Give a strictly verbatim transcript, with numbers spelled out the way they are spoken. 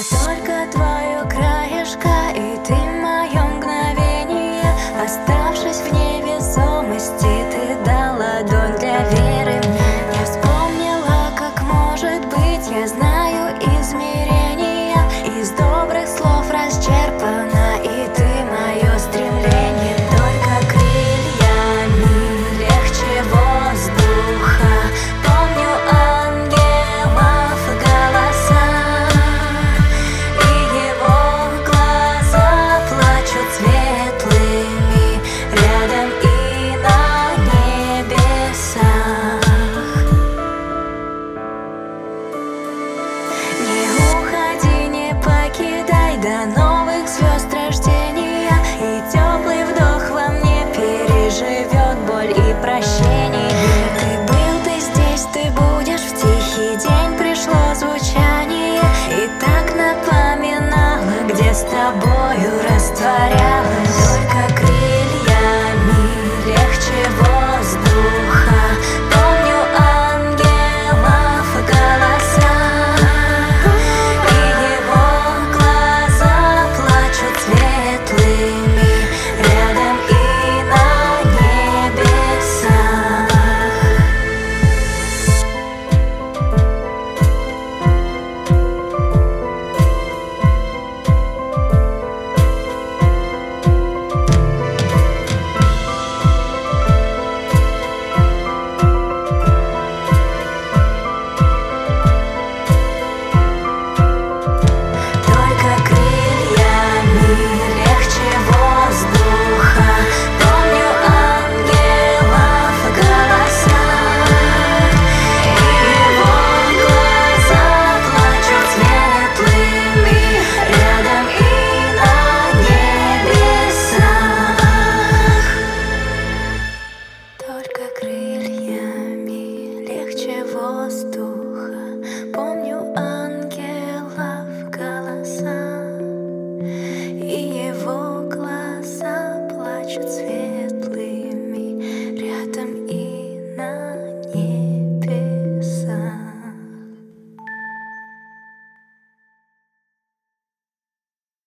только твое краешко, и ты мое мгновение. Оставшись в невесомости, ты дал ладонь для веры мне. Я вспомнила, как может быть, я знаю измерения. Из добрых слов расчерпана, и ты мое стремление. Только крыльями легче воздуха. Помню ангелов голоса, и его глаза плачут светлыми рядом и на небесах. Не уходи, не покидай до новых звезд рождения, и теплый вдох во мне переживет боль и прощение. Ты был, ты здесь, ты будешь, в тихий день пришло звучание, и так напоминало, где с тобою растворялась. Только крыльями легче воздуха. Помню ангелов голоса, и его глаза плачут светлыми рядом и на небесах. Только крыльями легче воздуха. Помню ангелов голоса, и его глаза плачут светлыми рядом и на небесах. Только крыльями легче воздуха. Помню ангелов голоса, и его глаза плачут.